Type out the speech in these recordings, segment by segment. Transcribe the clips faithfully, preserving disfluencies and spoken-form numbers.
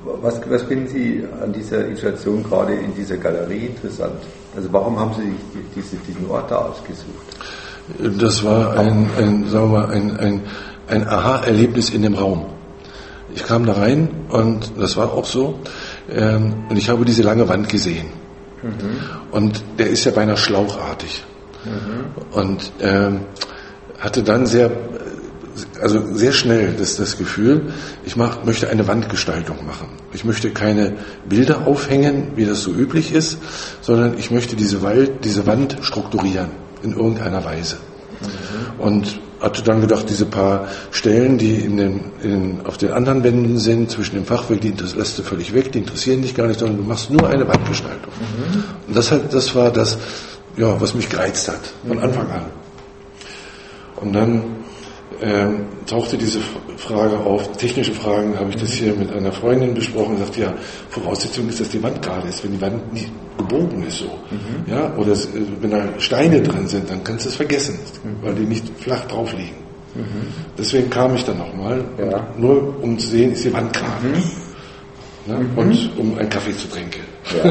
Was, was finden Sie an dieser Installation gerade in dieser Galerie interessant? Also warum haben Sie sich diese, diesen Ort da ausgesucht? Das war ein, ein, sagen wir mal, ein, ein, ein Aha-Erlebnis in dem Raum. Ich kam da rein und das war auch so. Ähm, und ich habe diese lange Wand gesehen. Mhm. Und der ist ja beinahe schlauchartig. Mhm. Und ähm, hatte dann sehr, also sehr schnell das, das Gefühl, ich mach, möchte eine Wandgestaltung machen. Ich möchte keine Bilder aufhängen, wie das so üblich ist, sondern ich möchte diese, Wald, diese Wand strukturieren in irgendeiner Weise. Mhm. Und hatte dann gedacht, diese paar Stellen, die in den, in, auf den anderen Wänden sind, zwischen dem Fachwerk, die lässt du völlig weg, die interessieren dich gar nicht, sondern du machst nur eine Wandgestaltung. Mhm. Und das, hat, das war das, ja, was mich gereizt hat, von Anfang an. Und dann ähm, tauchte diese Frage auf, technische Fragen, habe ich das hier mit einer Freundin besprochen und sagte, ja, Voraussetzung ist, dass die Wand gerade ist. Wenn die Wand nicht gebogen ist so, mhm. ja, oder wenn da Steine drin sind, dann kannst du es vergessen, mhm. weil die nicht flach drauf liegen. Mhm. Deswegen kam ich dann nochmal, ja. nur um zu sehen, ist die Wand gerade. Mhm. Ja, mhm. Und um einen Kaffee zu trinken.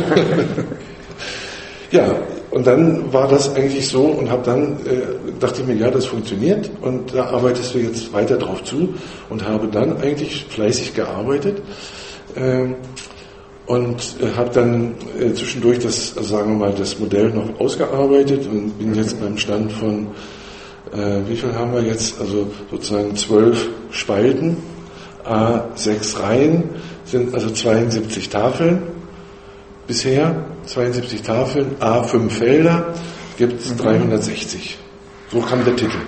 Ja. Ja, und dann war das eigentlich so und habe dann, äh, dachte ich mir, ja, das funktioniert und da arbeitest du jetzt weiter drauf zu und habe dann eigentlich fleißig gearbeitet äh, und äh, habe dann äh, zwischendurch das, also sagen wir mal, das Modell noch ausgearbeitet und bin jetzt beim Stand von, äh, wie viel haben wir jetzt, also sozusagen zwölf Spalten, a sechs Reihen, sind also zweiundsiebzig Tafeln. Bisher zweiundsiebzig Tafeln, a fünf Felder, gibt es mhm. dreihundertsechzig. So kam der Titel.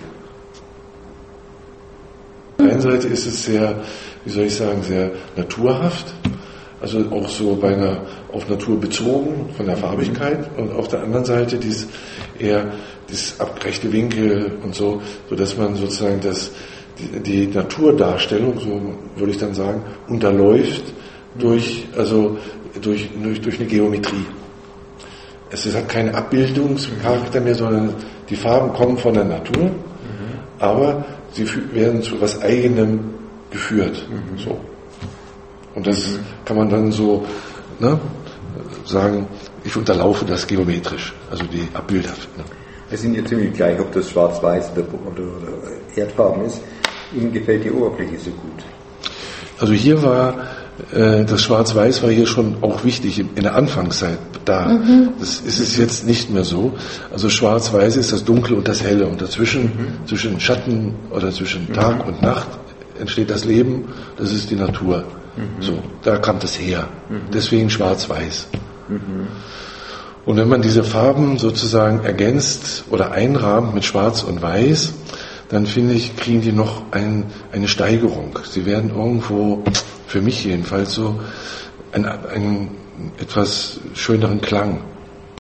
Auf der einen Seite ist es sehr, wie soll ich sagen, sehr naturhaft, also auch so beinahe auf Natur bezogen, von der Farbigkeit, und auf der anderen Seite dies eher dieses abgerechte Winkel und so, so dass man sozusagen das, die, die Naturdarstellung, so würde ich dann sagen, unterläuft durch, also durch, durch, durch eine Geometrie. Es hat keine Abbildungscharakter mehr, sondern die Farben kommen von der Natur, mhm. aber sie werden zu etwas Eigenem geführt. Mhm. So. Und das mhm. kann man dann so, ne, sagen, ich unterlaufe das geometrisch, also die Abbilder. Ne. Wir sind ja ziemlich gleich, ob das schwarz-weiß oder, oder, oder Erdfarben ist. Ihnen gefällt die Oberfläche so gut. Also hier war das Schwarz-Weiß war hier schon auch wichtig in der Anfangszeit da. Mhm. Das ist es jetzt nicht mehr so. Also Schwarz-Weiß ist das Dunkle und das Helle und dazwischen, mhm. zwischen Schatten oder zwischen mhm. Tag und Nacht entsteht das Leben, das ist die Natur. Mhm. So, da kam das her. Mhm. Deswegen Schwarz-Weiß. Mhm. Und wenn man diese Farben sozusagen ergänzt oder einrahmt mit Schwarz und Weiß, dann finde ich, kriegen die noch ein, eine Steigerung. Sie werden irgendwo, für mich jedenfalls so, einen, einen etwas schöneren Klang.